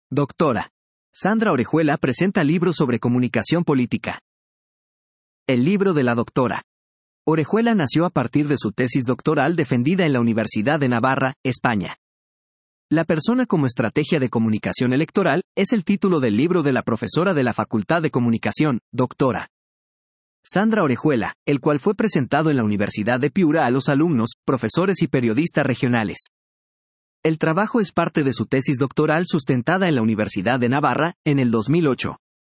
Doctora Sandra Orejuela presenta libro sobre comunicación política. El libro de la doctora Orejuela nació a partir de su tesis doctoral defendida en la Universidad de Navarra, España. La persona como estrategia de comunicación electoral es el título del libro de la profesora de la Facultad de Comunicación, doctora Sandra Orejuela, el cual fue presentado en la Universidad de Piura a los alumnos, profesores y periodistas regionales. El trabajo es parte de su tesis doctoral sustentada en la Universidad de Navarra, en el 2008.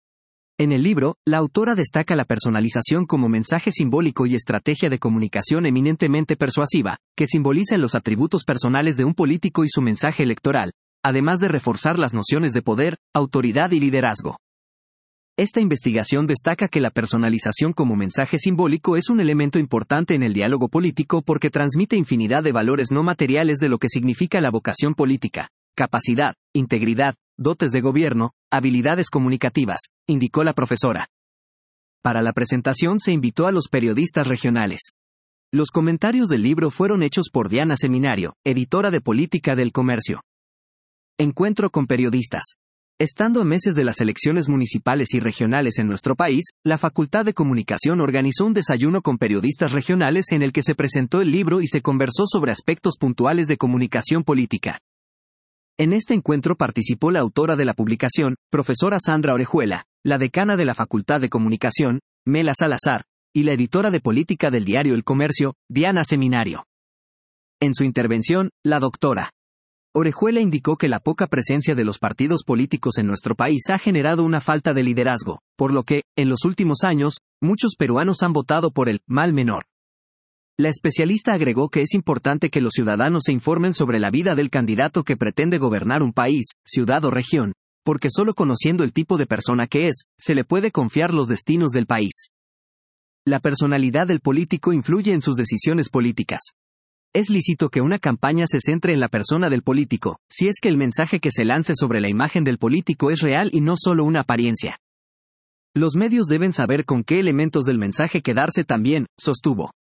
En el libro, la autora destaca la personalización como mensaje simbólico y estrategia de comunicación eminentemente persuasiva, que simbolizan los atributos personales de un político y su mensaje electoral, además de reforzar las nociones de poder, autoridad y liderazgo. Esta investigación destaca que la personalización como mensaje simbólico es un elemento importante en el diálogo político porque transmite infinidad de valores no materiales de lo que significa la vocación política, capacidad, integridad, dotes de gobierno, habilidades comunicativas, indicó la profesora. Para la presentación se invitó a los periodistas regionales. Los comentarios del libro fueron hechos por Diana Seminario, editora de Política del Comercio. Encuentro con periodistas. Estando a meses de las elecciones municipales y regionales en nuestro país, la Facultad de Comunicación organizó un desayuno con periodistas regionales en el que se presentó el libro y se conversó sobre aspectos puntuales de comunicación política. En este encuentro participó la autora de la publicación, profesora Sandra Orejuela, la decana de la Facultad de Comunicación, Mela Salazar, y la editora de Política del diario El Comercio, Diana Seminario. En su intervención, la doctora Orejuela indicó que la poca presencia de los partidos políticos en nuestro país ha generado una falta de liderazgo, por lo que, en los últimos años, muchos peruanos han votado por el mal menor. La especialista agregó que es importante que los ciudadanos se informen sobre la vida del candidato que pretende gobernar un país, ciudad o región, porque solo conociendo el tipo de persona que es, se le puede confiar los destinos del país. La personalidad del político influye en sus decisiones políticas. Es lícito que una campaña se centre en la persona del político, si es que el mensaje que se lance sobre la imagen del político es real y no solo una apariencia. Los medios deben saber con qué elementos del mensaje quedarse también, sostuvo.